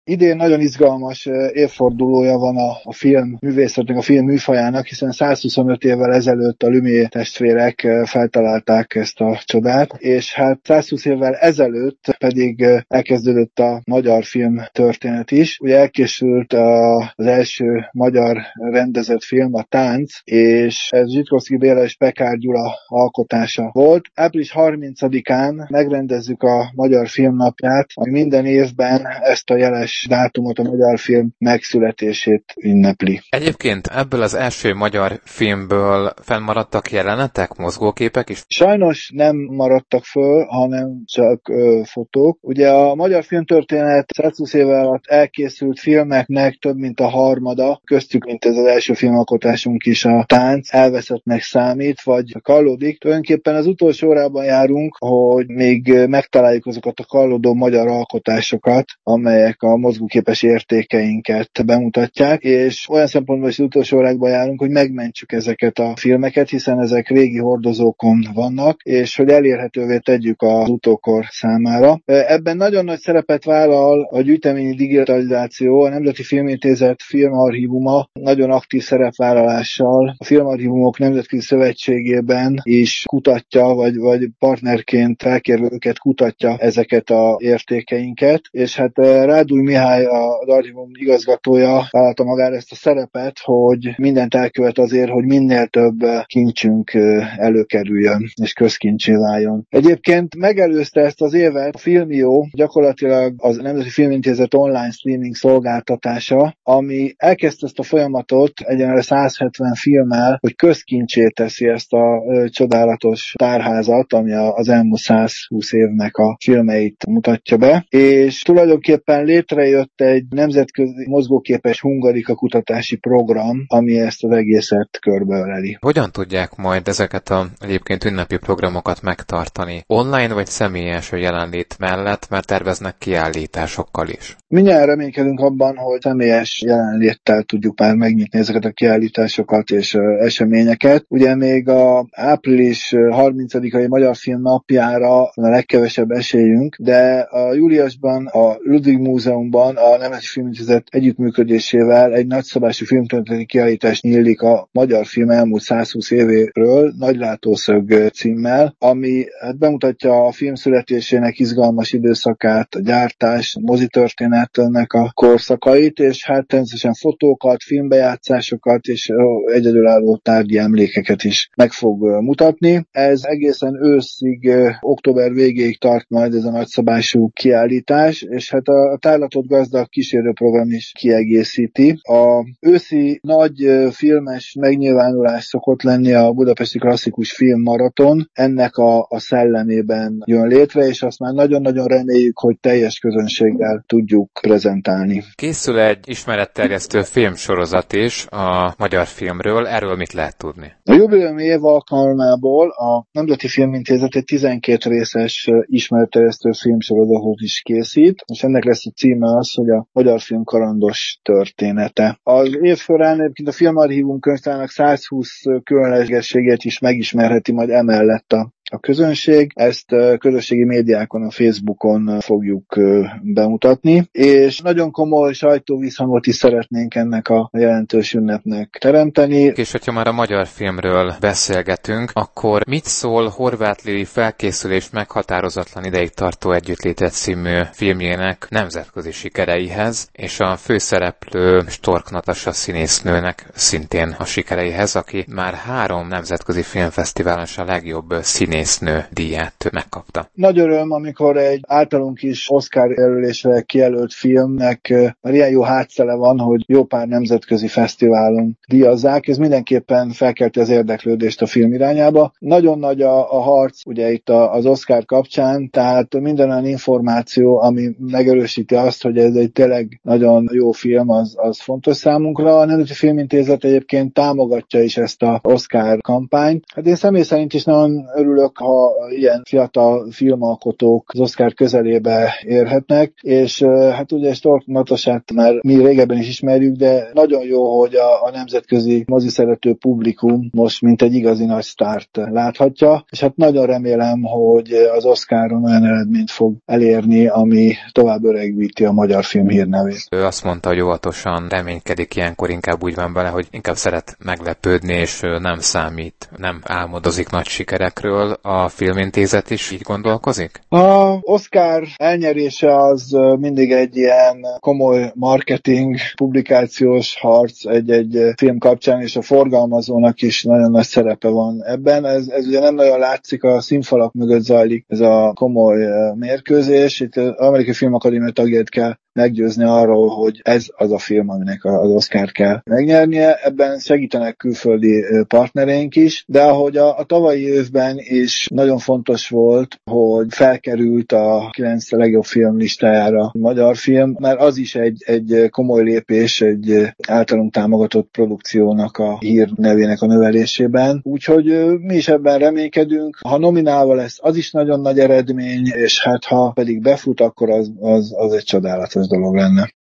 Idén nagyon izgalmas évfordulója van a film művészetnek, a film műfajának, hiszen 125 évvel ezelőtt a Lumière testvérek feltalálták ezt a csodát, és hát 120 évvel ezelőtt pedig elkezdődött a magyar film történet is. Ugye elkészült az első magyar rendezett film, a Tánc, és ez Zsitkovszky Béla és Pekár Gyula alkotása volt. Április 30-án megrendezzük a Magyar Filmnapját, ami minden évben ezt a jeles dátumot, a magyar film megszületését ünnepli. Egyébként ebből az első magyar filmből fennmaradtak jelenetek, mozgóképek is? Sajnos nem maradtak föl, hanem csak fotók. Ugye a magyar filmtörténet 120 év alatt elkészült filmeknek több mint a harmada, köztük, mint ez az első filmalkotásunk is, a Tánc, elveszettnek számít, vagy kallódik. Tulajdonképpen az utolsó órában járunk, hogy még megtaláljuk azokat a kallódó magyar alkotásokat, amelyek a mozgóképes értékeinket bemutatják, és olyan szempontból is az utolsó órákban járunk, hogy megmentsük ezeket a filmeket, hiszen ezek régi hordozókon vannak, és hogy elérhetővé tegyük az utókor számára. Ebben nagyon nagy szerepet vállal a gyűjteményi digitalizáció, a Nemzeti Filmintézet filmarchívuma nagyon aktív szerepvállalással a Filmarchívumok Nemzetközi Szövetségében is kutatja, vagy partnerként felkérve őket kutatja ezeket az értékeinket, és hát Rádúj Mihály, az archívum igazgatója vállalta magára ezt a szerepet, hogy mindent elkövet azért, hogy minél több kincsünk előkerüljön, és közkincsé váljon. Egyébként megelőzte ezt az évet a Filmió, gyakorlatilag az Nemzeti Filmintézet online streaming szolgáltatása, ami elkezdte ezt a folyamatot egyenlőre 170 filmmel, hogy közkincsé teszi ezt a csodálatos tárházat, ami az elmúlt 120 évnek a filmeit mutatja be, és tulajdonképpen létrejött egy nemzetközi mozgóképes hungarika kutatási program, ami ezt az egészet körbeöleli. Hogyan tudják majd ezeket a egyébként ünnepi programokat megtartani? Online vagy személyes a jelenlét mellett, mert terveznek kiállításokkal is? Mindjárt reménykedünk abban, hogy személyes jelenléttel tudjuk már megnyitni ezeket a kiállításokat és eseményeket. Ugye még a április 30-ai Magyar Film napjára van a legkevesebb esélyünk, de a júliusban a Ludwig Múzeumban a Nemzeti Filmintézet együttműködésével egy nagyszabású filmtörténeti kiállítás nyílik a magyar film elmúlt 120 évéről, Nagylátószög címmel, ami bemutatja a film születésének izgalmas időszakát, a gyártás, a mozitörténetnek a korszakait, és hát természetesen fotókat, filmbejátszásokat és egyedülálló tárgyi emlékeket is meg fog mutatni. Ez egészen őszig, október végéig tart majd ez a nagyszabású kiállítás, és hát a tárlatot gazdag kísérőprogram is kiegészíti. A őszi nagy filmes megnyilvánulás szokott lenni a Budapesti Klasszikus Filmmaraton, ennek a szellemében jön létre, és azt már nagyon-nagyon reméljük, hogy teljes közönséggel tudjuk prezentálni. Készül egy ismeretterjesztő filmsorozat is a magyar filmről, erről mit lehet tudni? A jubileumi év alkalmából a Nemzeti Filmintézet egy 12 részes ismeretterjesztő filmsorozatot is készít, és ennek lesz a címe az, hogy a magyar film kalandos története. Az év során egyébként a Filmarchívum könyvtárának 120 különlegességét is megismerheti majd emellett a közönség. Ezt közösségi médiákon, a Facebookon fogjuk bemutatni, és nagyon komoly sajtóvízhangot is szeretnénk ennek a jelentős ünnepnek teremteni. És hogyha már a magyar filmről beszélgetünk, akkor mit szól Horváth Lili felkészülés meghatározatlan ideig tartó együttlétet című filmjének nemzetközi sikereihez, és a főszereplő Stork Natasha színésznőnek szintén a sikereihez, aki már 3 nemzetközi filmfesztiválon a legjobb színésznő díját megkapta. Nagy öröm, amikor egy általunk is Oscar jelölésre kijelölt filmnek már ilyen jó hátszele van, hogy jó pár nemzetközi fesztiválon díjazzák. Ez mindenképpen felkelti az érdeklődést a film irányába. Nagyon nagy a harc ugye itt az Oscar kapcsán, tehát minden olyan információ, ami megerősíti azt, hogy ez egy tényleg nagyon jó film, az fontos számunkra. A Nemzeti Filmintézet egyébként támogatja is ezt az Oscar kampányt. Hát én személy szerint is nagyon örülök, örülök, ha ilyen fiatal filmalkotók az Oscar közelébe érhetnek, és hát ugye Stork Natosát már mi régebben is ismerjük, de nagyon jó, hogy a nemzetközi moziszerető publikum most mint egy igazi nagy sztárt láthatja, és hát nagyon remélem, hogy az Oscaron olyan eredményt fog elérni, ami tovább öregbíti a magyar film hírnevét. Ő azt mondta, hogy óvatosan reménykedik ilyenkor, inkább úgy van vele, hogy inkább szeret meglepődni, és nem számít, nem álmodozik nagy sikerekről. A Filmintézet is így gondolkozik? A Oscar elnyerése az mindig egy ilyen komoly marketing, publikációs harc egy film kapcsán, és a forgalmazónak is nagyon nagy szerepe van ebben. Ez ugye nem nagyon látszik, a színfalak mögött zajlik ez a komoly mérkőzés. Itt az Amerikai Filmakadémia tagjait kell meggyőzni arról, hogy ez az a film, aminek az Oscar kell megnyernie. Ebben segítenek külföldi partnereink is, de ahogy a tavalyi évben is nagyon fontos volt, hogy felkerült a 9 legjobb film listájára a magyar film, mert az is egy komoly lépés egy általunk támogatott produkciónak a hírnevének a növelésében. Úgyhogy mi is ebben reménykedünk. Ha nominálva lesz, az is nagyon nagy eredmény, és hát ha pedig befut, akkor az egy csodálatos dolog lenne.